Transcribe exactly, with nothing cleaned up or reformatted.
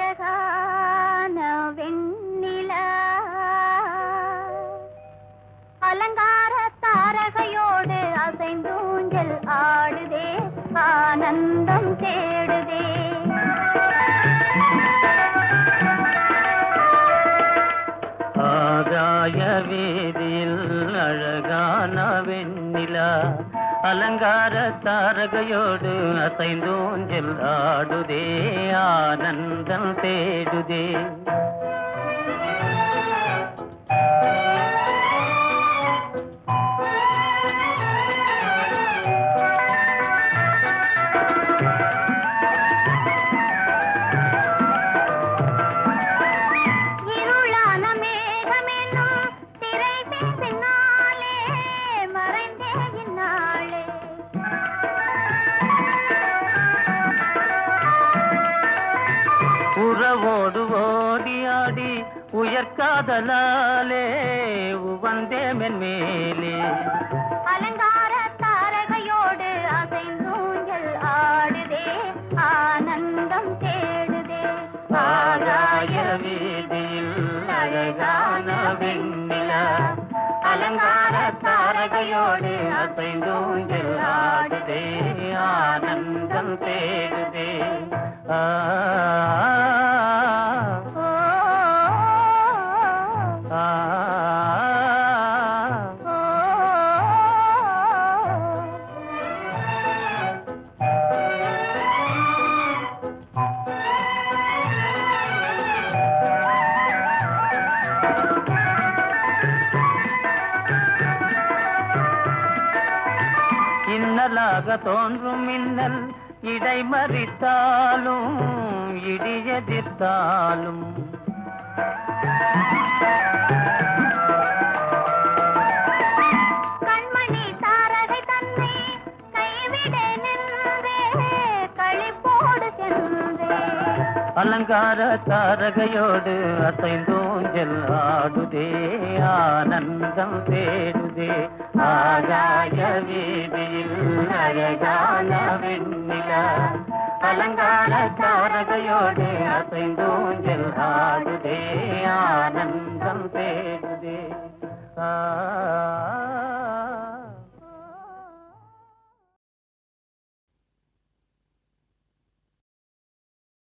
அழகான வெண்ணிலா அலங்கார தாரகையோடு அசைந்தூஞ்சல் ஆடுதே ஆனந்தம் தேடுதே. ஆகாய வீதியில் அழகான வெண்ணிலா அலங்கார தாரகையோடு அசைந்தூஞ்சல் ஆடுதே ஆனந்தம் தேடுதே. உறவோடு ஓடியாடி உயர்காதலாலே உவந்தே மென்மேலே அலங்கார தாரகையோடு அசைந்தூஞ்சல் ஆடுதே ஆனந்தம் தேடுதே. ஆகாய வீதியில் அழகான வெண்ணிலா அலங்கார தாரகையோடு அசைந்தூஞ்சல் ஆடுதே ஆனந்தம் தேடுதே. ஆ இன்னலாக தோன்றும் மின்னல் இடைமறித்தாலும் இடியெதிர்த்தாலும் கண்மணி தாரகை தன்னை கைவிட நின்றே களிப்போடு சென்றே. அலங்கார தாரகையோடு அசைந்தூஞ்சல் ஆடுதே ஆனந்தம் தேடுதே. ஆகாய வீதியில் அழகான வெண்ணிலா அலங்கார தாரகையோடு அசைந்தூஞ்சல் ஆடுதே ஆனந்தம் தேடுதே. ஆ